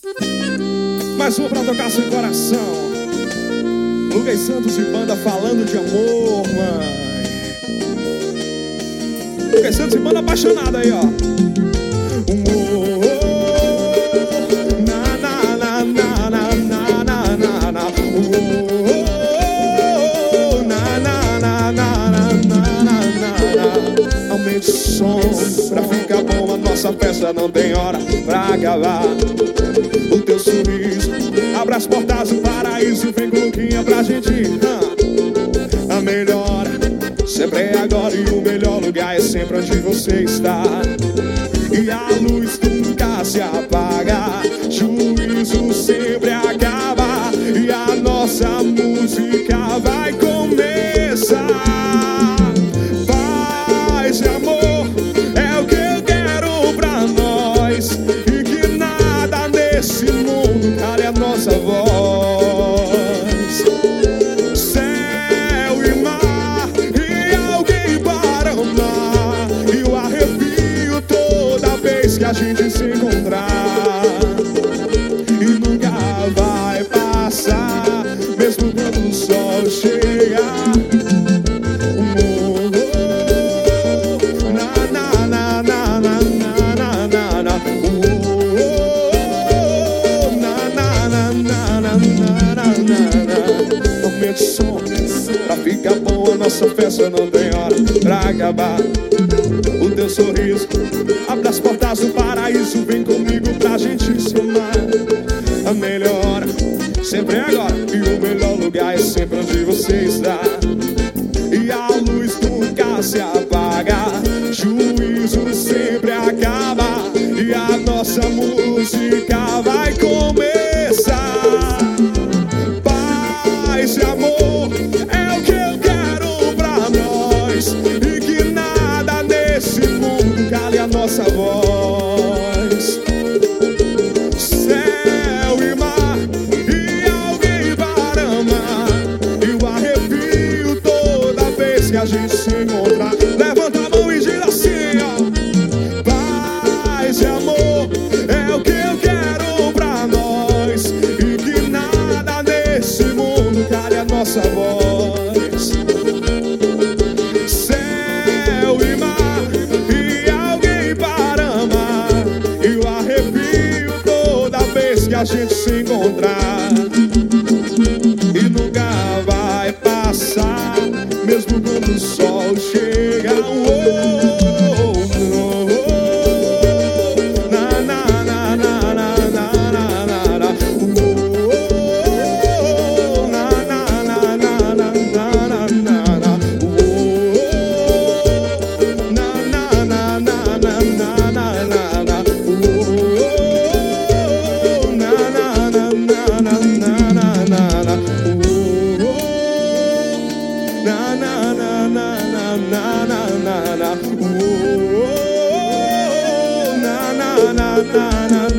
Mais uma pra tocar seu coração. Lucas Santos e banda falando de amor, mãe. Lucas Santos e banda apaixonada aí, ó. Aumente o som pra ficar bom. A nossa festa não tem hora pra acabar. O teu sorriso abre as portas do paraíso. Vem com Luquinha pra gente a melhor hora sempre é agora. E o melhor lugar é sempre onde você está. E a luz nunca se apaga, juízo sempre acaba. E a nossa música vai começar. Paz e amor é o que eu quero pra nós. E que nada nesse mundo cale a nossa voz. Céu e mar e alguém para amar. E o arrepio toda vez que a gente se encontrar. E nunca vai passar, mesmo quando o sol chegar. Aumente o som pra ficar bom. A nossa festa não tem hora pra acabar. O teu sorriso abre as portas do paraíso. Vem comigo pra gente se amar. A melhor hora sempre é agora. E o melhor lugar é sempre onde você está. E a luz nunca se apaga, juízo sempre acaba. E a nossa música vai começar. Paz e amor é o que eu quero pra nós. E que nada nesse mundo cale a nossa voz. Céu e mar e alguém para amar. E o arrepio toda vez que a gente se encontrar. Levanta a mão e diz assim, ó. Paz e amor é o que eu quero pra nós. E que nada nesse mundo cale a nossa voz. Céu e mar e alguém para amar. E o arrepio toda vez que a gente se encontrar. E nunca vai passar, mesmo quando o sol chega. Na